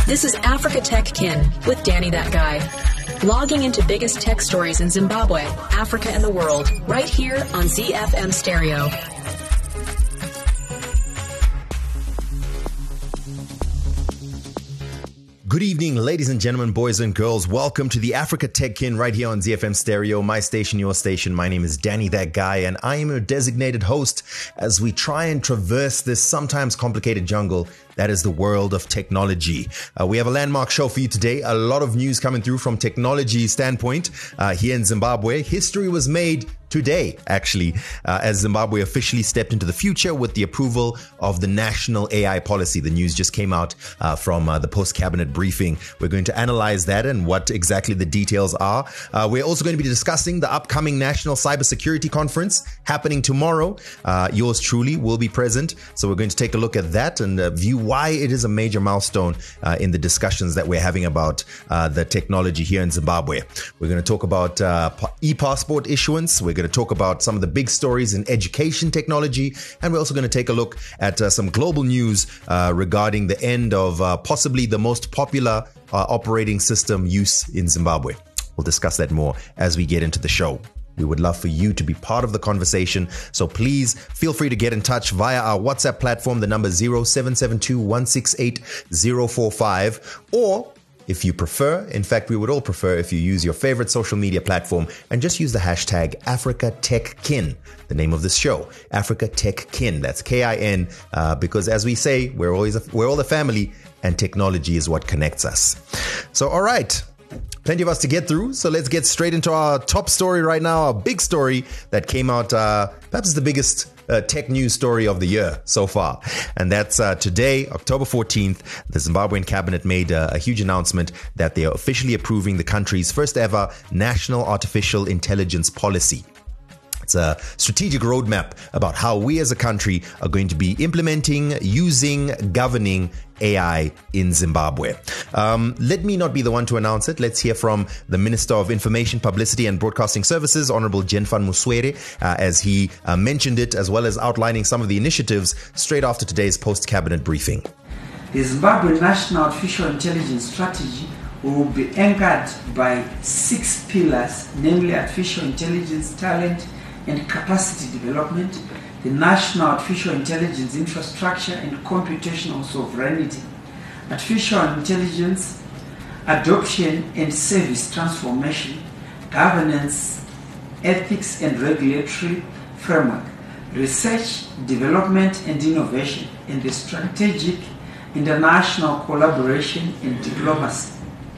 This is Africa Tech Kin with Danny That Guy. Logging into biggest tech stories in Zimbabwe, Africa, and the world, right here on ZFM Stereo. Good evening, ladies and gentlemen, boys and girls. Welcome to the Africa Tech Kin right here on ZFM Stereo, my station, your station. My name is Danny That Guy, and I am your designated host as we try and traverse this sometimes complicated jungle that is the world of technology. We have a landmark show for you today. A lot of news coming through from technology standpoint here in Zimbabwe. History was made today, actually, as Zimbabwe officially stepped into the future with the approval of the national AI policy. The news just came out from the post-cabinet briefing. We're going to analyze that and what exactly the details are. We're also going to be discussing the upcoming National Cybersecurity Conference happening tomorrow. Yours truly will be present. So we're going to take a look at that and view why it is a major milestone in the discussions that we're having about the technology here in Zimbabwe. We're going to talk about e-passport issuance. We're going to talk about some of the big stories in education technology. And we're also going to take a look at some global news regarding the end of possibly the most popular operating system use in Zimbabwe. We'll discuss that more as we get into the show. We would love for you to be part of the conversation. So please feel free to get in touch via our WhatsApp platform, the number 0772-168-045. Or if you prefer, in fact, we would all prefer if you use your favorite social media platform and just use the hashtag AfricaTechKin, the name of this show, Africa Tech Kin. That's K-I-N, because as we say, we're all a family and technology is what connects us. So, all right. Plenty of us to get through, so let's get straight into our top story right now, our big story that came out, perhaps the biggest tech news story of the year so far. And that's today, October 14th, the Zimbabwean cabinet made a huge announcement that they are officially approving the country's first ever national artificial intelligence policy. It's a strategic roadmap about how we as a country are going to be implementing, using, governing AI in Zimbabwe. Let me not be the one to announce it. Let's hear from the Minister of Information, Publicity and Broadcasting Services, Honorable Jenfan Muswere, as he mentioned it, as well as outlining some of the initiatives straight after today's post-cabinet briefing. The Zimbabwe National Artificial Intelligence Strategy will be anchored by 6 pillars, namely artificial intelligence, talent, and capacity development, the national artificial intelligence infrastructure and computational sovereignty, artificial intelligence adoption and service transformation, governance, ethics and regulatory framework, research, development and innovation, and the strategic international collaboration and diplomacy.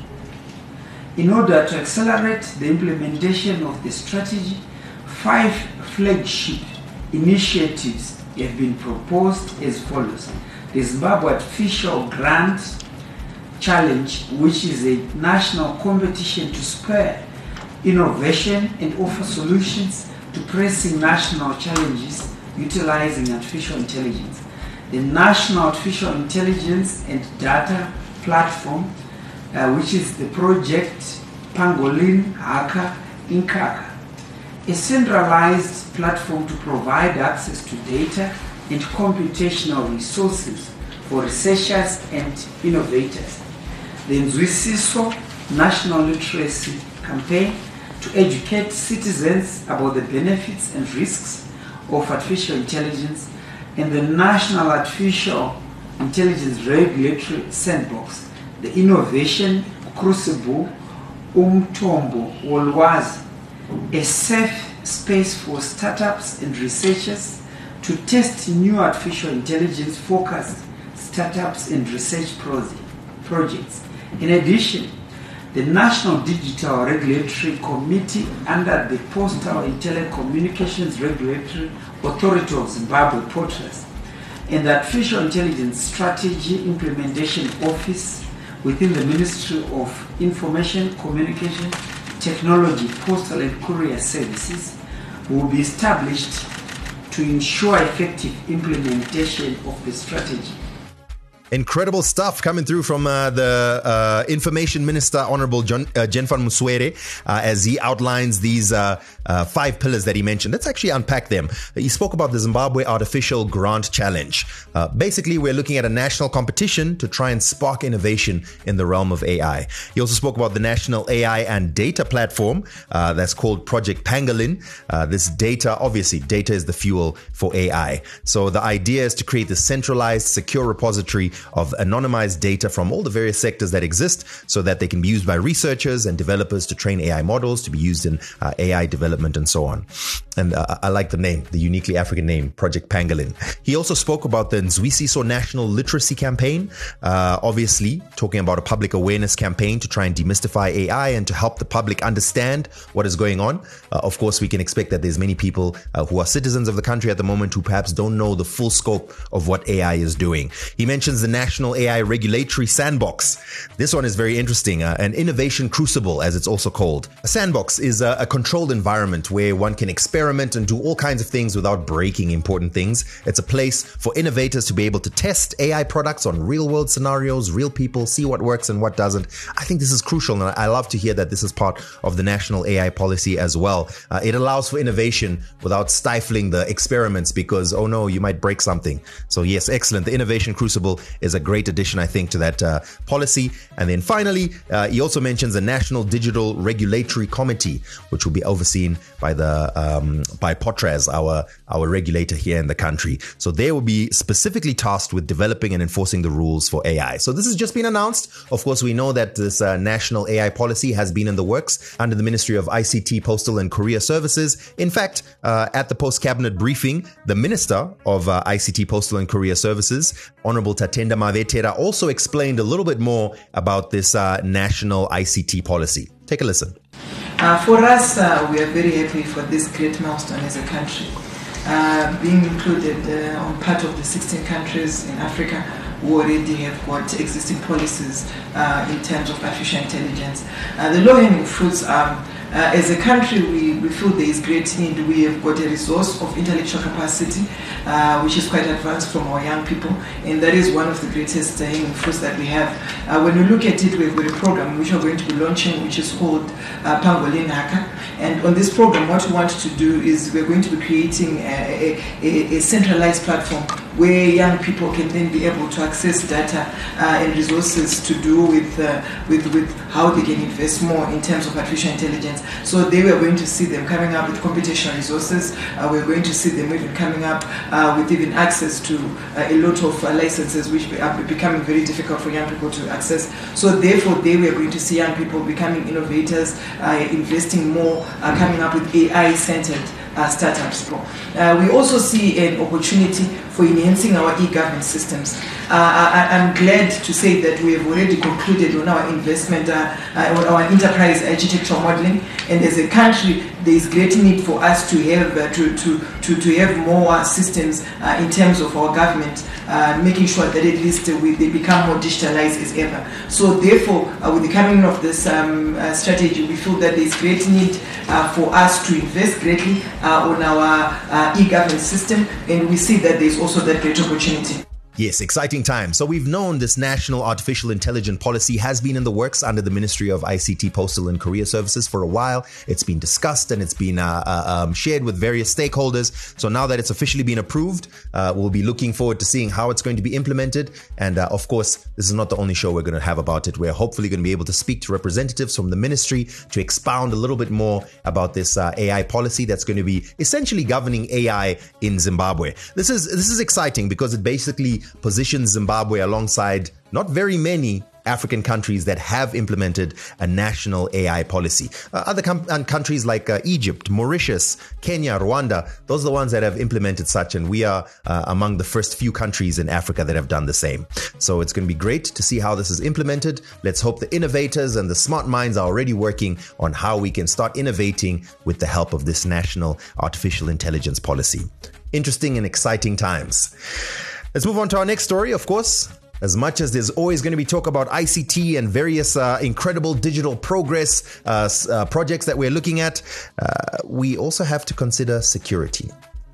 In order to accelerate the implementation of the strategy, 5 flagship initiatives have been proposed as follows. The Zimbabwe Artificial Grant Challenge, which is a national competition to spur innovation and offer solutions to pressing national challenges utilizing artificial intelligence. The National Artificial Intelligence and Data Platform, which is the project Pangolin Haka Inkaka, a centralized platform to provide access to data and computational resources for researchers and innovators. The Nzwisiso National Literacy Campaign to educate citizens about the benefits and risks of artificial intelligence, and the National Artificial Intelligence Regulatory Sandbox, the Innovation Crucible Umthombo Wolwazi, a safe space for startups and researchers to test new artificial intelligence focused startups and research projects. In addition, the National Digital Regulatory Committee under the Postal and Telecommunications Regulatory Authority of Zimbabwe, POTRAZ, and the Artificial Intelligence Strategy Implementation Office within the Ministry of Information, Communication, Technology, Postal and Courier Services will be established to ensure effective implementation of the strategy. Incredible stuff coming through from the Information Minister, Honorable Jenfan Muswere, as he outlines these 5 pillars that he mentioned. Let's actually unpack them. He spoke about the Zimbabwe Artificial Grant Challenge. Basically, we're looking at a national competition to try and spark innovation in the realm of AI. He also spoke about the National AI and Data Platform that's called Project Pangolin. This data is the fuel for AI. So the idea is to create the centralized, secure repository of anonymized data from all the various sectors that exist so that they can be used by researchers and developers to train AI models, to be used in AI development and so on. And I like the name, the uniquely African name, Project Pangolin. He also spoke about the Nzwisiso National Literacy Campaign, obviously talking about a public awareness campaign to try and demystify AI and to help the public understand what is going on. Of course, we can expect that there's many people who are citizens of the country at the moment who perhaps don't know the full scope of what AI is doing. He mentions the National AI Regulatory Sandbox. This one is very interesting, an innovation crucible, as it's also called. A sandbox is a controlled environment where one can experiment and do all kinds of things without breaking important things. It's a place for innovators to be able to test AI products on real-world scenarios, real people, see what works and what doesn't. I think this is crucial, and I love to hear that this is part of the national AI policy as well. It allows for innovation without stifling the experiments because, oh no, you might break something. So yes, excellent. The Innovation Crucible is a great addition, I think, to that policy. And then finally, he also mentions a National Digital Regulatory Committee, which will be overseen by by POTRAZ, our regulator here in the country. So they will be specifically tasked with developing and enforcing the rules for AI. So this has just been announced. Of course, we know that this national AI policy has been in the works under the Ministry of ICT, Postal and Courier Services. In fact, at the post-cabinet briefing, the Minister of ICT, Postal and Courier Services, Honorable Tatenda Mavetera, also explained a little bit more about this national ICT policy. Take a listen. For us, we are very happy for this great milestone as a country. Being included on part of the 16 countries in Africa who already have got existing policies in terms of artificial intelligence. The low-hanging fruits are, as a country, we feel there is great need. We have got a resource of intellectual capacity, which is quite advanced from our young people, and that is one of the greatest hanging fruits that we have. When we look at it, we've got a program which we're going to be launching, which is called Pangolin Hacker. And on this program, what we want to do is we're going to be creating a centralized platform where young people can then be able to access data and resources to do with how they can invest more in terms of artificial intelligence. So they were going to see them coming up with computational resources. We're going to see them even coming up with even access to a lot of licenses, which are becoming very difficult for young people to access. So therefore, they were going to see young people becoming innovators, investing more, coming up with AI-centered startups. We also see an opportunity for enhancing our e-government systems. I'm glad to say that we have already concluded on our investment, on our enterprise architectural modeling, and as a country, there is great need for us to have to have more systems in terms of our government, making sure that at least they become more digitalized as ever. So therefore, with the coming of this strategy, we feel that there is great need for us to invest greatly on our e-government system, and we see that there is also that great opportunity. Yes, exciting time. So we've known this national artificial intelligence policy has been in the works under the Ministry of ICT, Postal and Courier Services for a while. It's been discussed and it's been shared with various stakeholders. So now that it's officially been approved, we'll be looking forward to seeing how it's going to be implemented. And of course, this is not the only show we're going to have about it. We're hopefully going to be able to speak to representatives from the ministry to expound a little bit more about this AI policy that's going to be essentially governing AI in Zimbabwe. This is exciting because it basically positions Zimbabwe alongside not very many African countries that have implemented a national AI policy. Other countries like Egypt, Mauritius, Kenya, Rwanda, those are the ones that have implemented such, and we are among the first few countries in Africa that have done the same. So it's going to be great to see how this is implemented. Let's hope the innovators and the smart minds are already working on how we can start innovating with the help of this national artificial intelligence policy. Interesting and exciting times. Let's move on to our next story, of course. As much as there's always going to be talk about ICT and various incredible digital progress projects that we're looking at, we also have to consider security.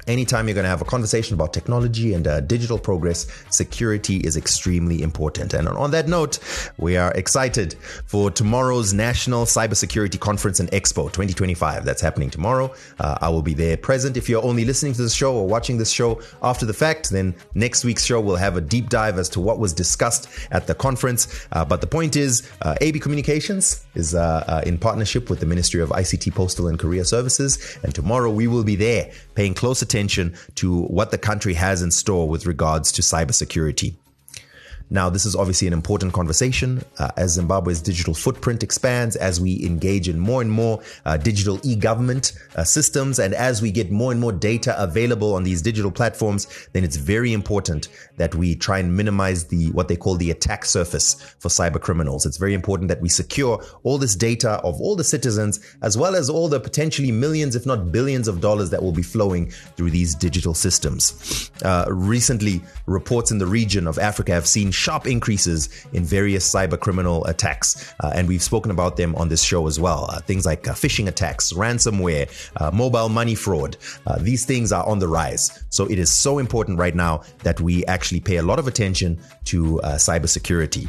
Anytime you're going to have a conversation about technology and digital progress, security is extremely important. And on that note, we are excited for tomorrow's National Cybersecurity Conference and Expo 2025. That's happening tomorrow. I will be there present. If you're only listening to this show or watching this show after the fact, then next week's show will have a deep dive as to what was discussed at the conference. But the point is, AB Communications is in partnership with the Ministry of ICT, Postal and Courier Services. And tomorrow we will be there paying close attention to what the country has in store with regards to cybersecurity. Now, this is obviously an important conversation as Zimbabwe's digital footprint expands, as we engage in more and more digital e-government systems, and as we get more and more data available on these digital platforms, then it's very important that we try and minimize what they call the attack surface for cyber criminals. It's very important that we secure all this data of all the citizens, as well as all the potentially millions, if not billions of dollars that will be flowing through these digital systems. Recently, reports in the region of Africa have seen sharp increases in various cyber criminal attacks. And we've spoken about them on this show as well. Things like phishing attacks, ransomware, mobile money fraud. These things are on the rise. So it is so important right now that we actually pay a lot of attention to cybersecurity.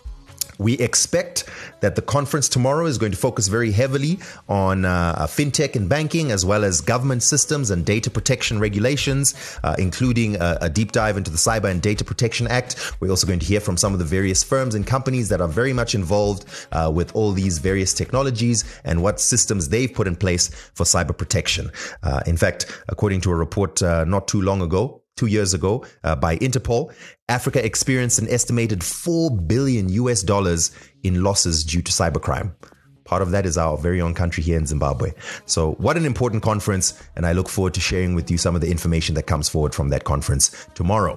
We expect that the conference tomorrow is going to focus very heavily on fintech and banking, as well as government systems and data protection regulations, including a deep dive into the Cyber and Data Protection Act. We're also going to hear from some of the various firms and companies that are very much involved with all these various technologies and what systems they've put in place for cyber protection. In fact, according to a report not too long ago, 2 years ago, by Interpol, Africa experienced an estimated $4 billion in losses due to cybercrime. Part of that is our very own country here in Zimbabwe. So what an important conference, and I look forward to sharing with you some of the information that comes forward from that conference tomorrow.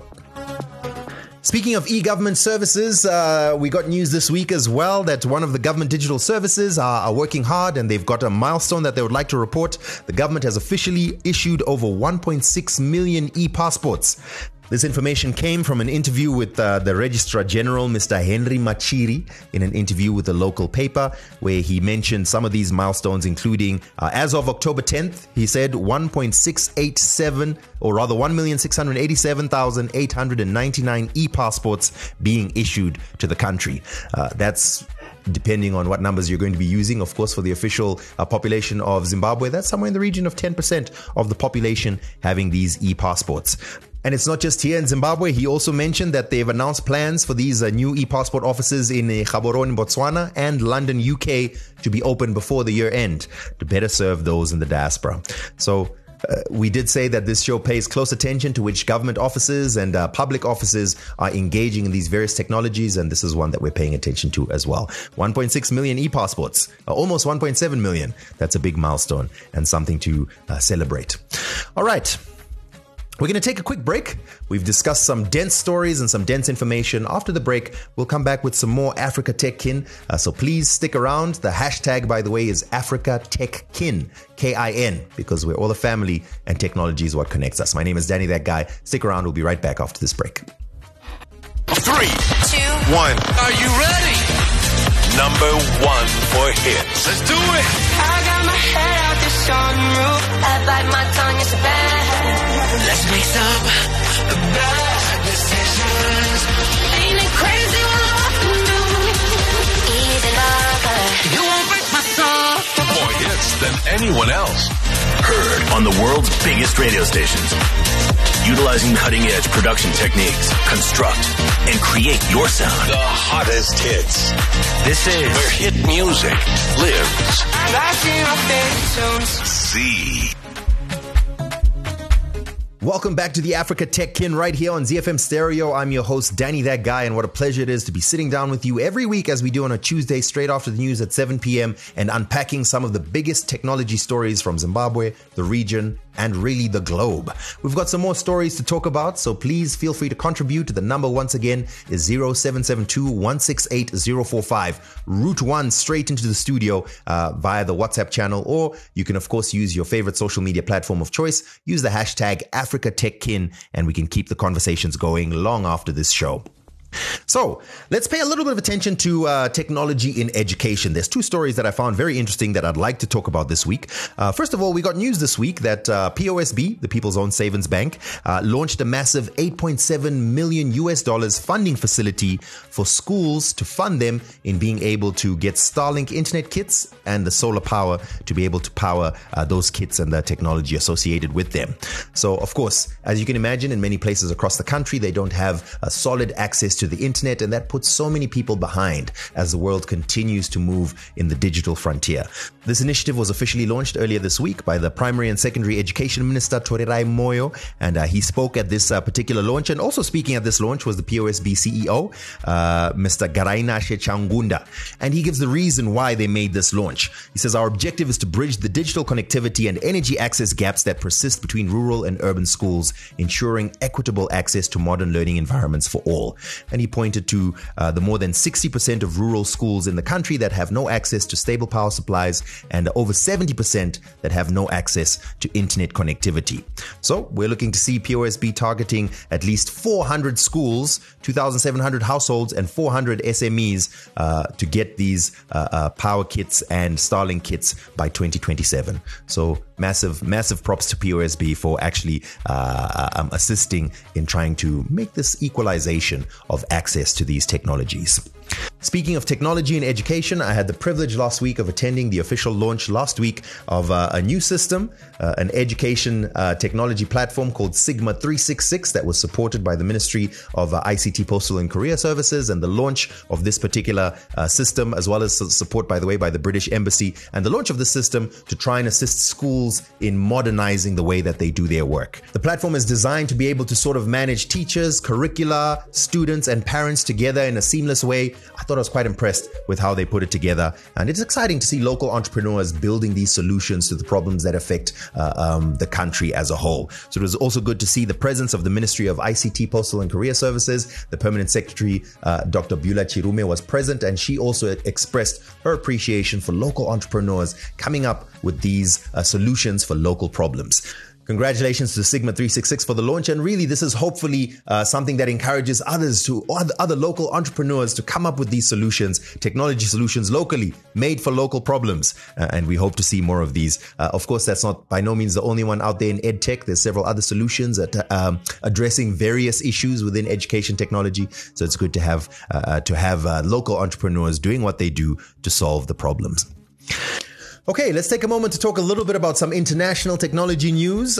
Speaking of e-government services, we got news this week as well that one of the government digital services are working hard, and they've got a milestone that they would like to report. The government has officially issued over 1.6 million e-passports. This information came from an interview with the Registrar General, Mr. Henry Machiri, in an interview with a local paper, where he mentioned some of these milestones, including, as of October 10th, he said 1,687,899 e-passports being issued to the country. That's depending on what numbers you're going to be using. Of course, for the official population of Zimbabwe, that's somewhere in the region of 10% of the population having these e-passports. And it's not just here in Zimbabwe. He also mentioned that they've announced plans for these new e-passport offices in Gaborone, Botswana and London, UK to be open before the year end to better serve those in the diaspora. So we did say that this show pays close attention to which government offices and public offices are engaging in these various technologies, and this is one that we're paying attention to as well. 1.6 million e-passports, almost 1.7 million. That's a big milestone and something to celebrate. All right. We're going to take a quick break. We've discussed some dense stories and some dense information. After the break, we'll come back with some more Africa Tech Kin. So please stick around. The hashtag, by the way, is Africa Tech Kin, K-I-N, because we're all a family and technology is what connects us. My name is Danny That Guy. Stick around. We'll be right back after this break. 3, 2, 1. Are you ready? Number 1 for hits. Let's do it. I got my head out the sunroof. I bite my tongue, it's bad. Let's make some bad decisions. Ain't it crazy what love can do? Easy lover. You won't break my soul. More hits than anyone else. Heard on the world's biggest radio stations. Utilizing cutting-edge production techniques, construct and create your sound. The hottest hits. This is where hit music lives. Back in my favorite tunes. Z. Welcome back to the Africa Tech Kin right here on ZFM Stereo. I'm your host, Danny That Guy, and what a pleasure it is to be sitting down with you every week as we do on a Tuesday straight after the news at 7 p.m. and unpacking some of the biggest technology stories from Zimbabwe, the region, and really the globe. We've got some more stories to talk about, so please feel free to contribute. The number once again is 0772-168-045. Route 1 straight into the studio via the WhatsApp channel, or you can of course use your favorite social media platform of choice. Use the hashtag Africa Tech Kin, and we can keep the conversations going long after this show. So let's pay a little bit of attention to technology in education. There's two stories that I found very interesting that I'd like to talk about this week. First of all, we got news this week that POSB, the People's Own Savings Bank, launched a massive $8.7 million funding facility for schools to fund them in being able to get Starlink internet kits and the solar power to be able to power those kits and the technology associated with them. So, of course, as you can imagine, in many places across the country, they don't have solid access to the internet, and that puts so many people behind as the world continues to move in the digital frontier. This initiative was officially launched earlier this week by the Primary and Secondary Education Minister, Torerai Moyo, and he spoke at this particular launch. And also speaking at this launch was the POSB CEO, Mr. Garainashe Changunda. And he gives the reason why they made this launch. He says, our objective is to bridge the digital connectivity and energy access gaps that persist between rural and urban schools, ensuring equitable access to modern learning environments for all. And he pointed to the more than 60% of rural schools in the country that have no access to stable power supplies and over 70% that have no access to internet connectivity. So we're looking to see POSB targeting at least 400 schools, 2,700 households and 400 SMEs to get these power kits and Starlink kits by 2027. So massive props to POSB for actually assisting in trying to make this equalization of access to these technologies. Speaking of technology and education, I had the privilege last week of attending the official launch last week of a new system, an education technology platform called Sigma 366 that was supported by the Ministry of ICT, Postal and Courier Services, and the launch of this particular system, as well as support, by the way, by the British Embassy, and the launch of the system to try and assist schools in modernizing the way that they do their work. The platform is designed to be able to sort of manage teachers, curricula, students, and parents together in a seamless way. I thought I was quite impressed with how they put it together, and it's exciting to see local entrepreneurs building these solutions to the problems that affect the country as a whole. So it was also good to see the presence of the Ministry of ICT, Postal and Courier Services. The Permanent Secretary, Dr. Beulah Chirume, was present, and she also expressed her appreciation for local entrepreneurs coming up with these solutions for local problems. Congratulations to Sigma 366 for the launch, and really this is hopefully something that encourages other local entrepreneurs to come up with these solutions, technology solutions locally, made for local problems, and we hope to see more of these. Of course, that's not by no means the only one out there in EdTech. There's several other solutions at addressing various issues within education technology, so it's good to have local entrepreneurs doing what they do to solve the problems. Okay, let's take a moment to talk a little bit about some international technology news.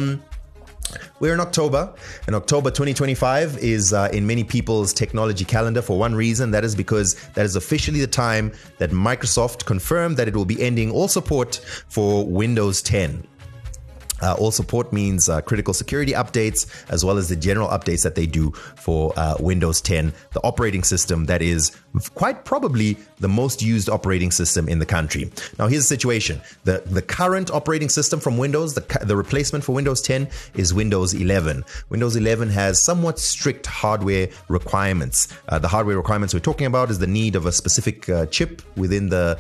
We're in October, and October 2025 is in many people's technology calendar for one reason. That is because that is officially the time that Microsoft confirmed that it will be ending all support for Windows 10. All support means critical security updates, as well as the general updates that they do for Windows 10, the operating system that is quite probably the most used operating system in the country. Now, here's the situation. The current operating system from Windows, the replacement for Windows 10 is Windows 11. Windows 11 has somewhat strict hardware requirements. The hardware requirements we're talking about is the need of a specific chip within the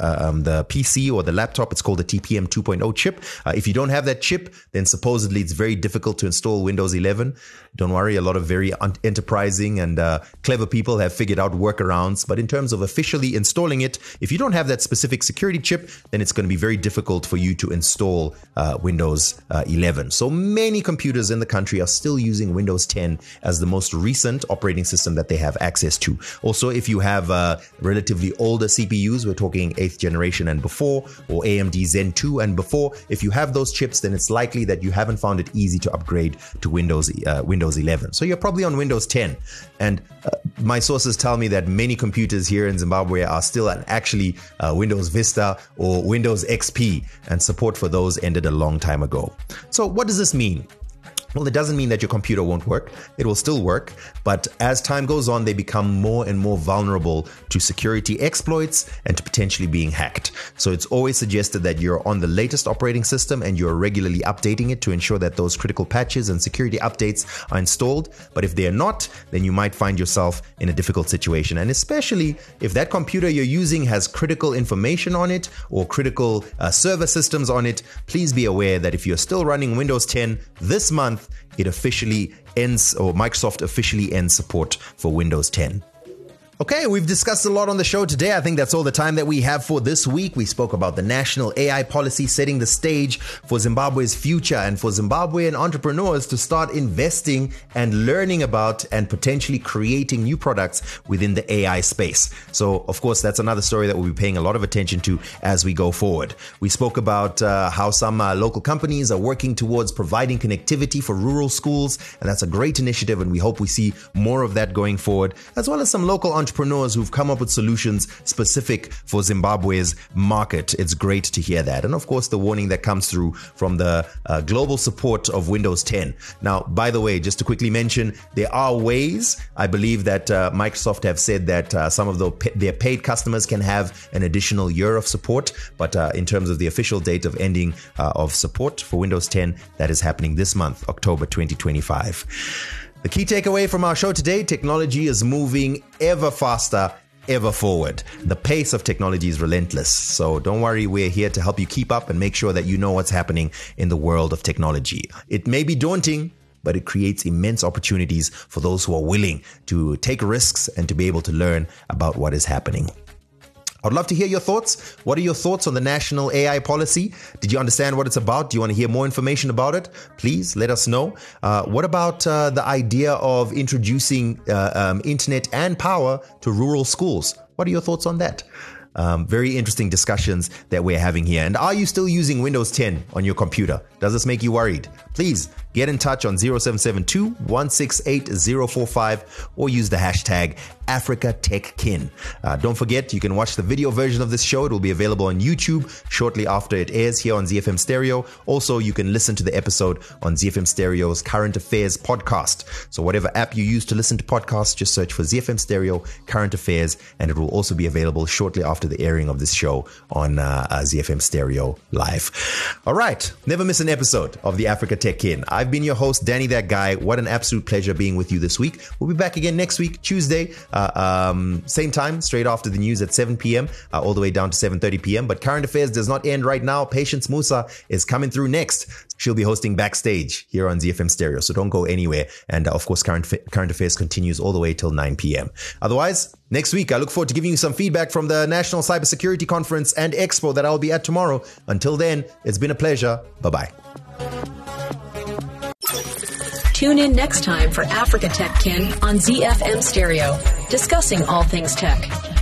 PC or the laptop. It's called the TPM 2.0 chip. If you don't have that chip, then supposedly it's very difficult to install Windows 11. Don't worry, a lot of very enterprising and clever people have figured out workarounds. But in terms of officially installing it, if you don't have that specific security chip, then it's going to be very difficult for you to install Windows 11. So many computers in the country are still using Windows 10 as the most recent operating system that they have access to. Also, if you have relatively older CPUs, we're talking 8th generation and before, or AMD Zen 2 and before, if you have those chips, then it's likely that you haven't found it easy to upgrade to Windows 11. So you're probably on Windows 10. And my sources tell me that many computers here in Zimbabwe are still actually Windows Vista or Windows XP, and support for those ended a long time ago. So what does this mean? Well, it doesn't mean that your computer won't work. It will still work, but as time goes on, they become more and more vulnerable to security exploits and to potentially being hacked. So it's always suggested that you're on the latest operating system and you're regularly updating it to ensure that those critical patches and security updates are installed. But if they're not, then you might find yourself in a difficult situation. And especially if that computer you're using has critical information on it or critical server systems on it, please be aware that if you're still running Windows 10 this month, month, it officially ends, or Microsoft officially ends support for Windows 10. Okay, we've discussed a lot on the show today. I think that's all the time that we have for this week. We spoke about the national AI policy setting the stage for Zimbabwe's future and for Zimbabwean entrepreneurs to start investing and learning about and potentially creating new products within the AI space. So, of course, that's another story that we'll be paying a lot of attention to as we go forward. We spoke about how some local companies are working towards providing connectivity for rural schools, and that's a great initiative, and we hope we see more of that going forward, as well as some local entrepreneurs who've come up with solutions specific for Zimbabwe's market. It's great to hear that. And of course, the warning that comes through from the global support of Windows 10. Now, by the way, just to quickly mention, there are ways, I believe that Microsoft have said that some of their paid customers can have an additional year of support. But in terms of the official date of ending of support for Windows 10, that is happening this month, October 2025. The key takeaway from our show today, technology is moving ever faster, ever forward. The pace of technology is relentless. So don't worry, we're here to help you keep up and make sure that you know what's happening in the world of technology. It may be daunting, but it creates immense opportunities for those who are willing to take risks and to be able to learn about what is happening. I'd love to hear your thoughts. What are your thoughts on the national AI policy? Did you understand what it's about? Do you want to hear more information about it? Please let us know. What about the idea of introducing internet and power to rural schools? What are your thoughts on that? Very interesting discussions that we're having here. And are you still using Windows 10 on your computer? Does this make you worried? Please get in touch on 0772-168-045 or use the hashtag AfricaTechKin. Don't forget, you can watch the video version of this show. It will be available on YouTube shortly after it airs here on ZFM Stereo. Also, you can listen to the episode on ZFM Stereo's Current Affairs podcast. So whatever app you use to listen to podcasts, just search for ZFM Stereo Current Affairs, and it will also be available shortly after the airing of this show on ZFM Stereo Live. All right, never miss an episode of the Africa Tech Kin. I've been your host, Danny That Guy. What an absolute pleasure being with you this week. We'll be back again next week, Tuesday, same time, straight after the news at 7 p.m., all the way down to 7:30 p.m. But Current Affairs does not end right now. Patience Musa is coming through next. She'll be hosting Backstage here on ZFM Stereo, so don't go anywhere. And of course, Current Affairs continues all the way till 9 p.m. Otherwise, next week, I look forward to giving you some feedback from the National Cybersecurity Conference and Expo that I'll be at tomorrow. Until then, it's been a pleasure. Bye-bye. Tune in next time for Africa Tech Kin on ZFM Stereo, discussing all things tech.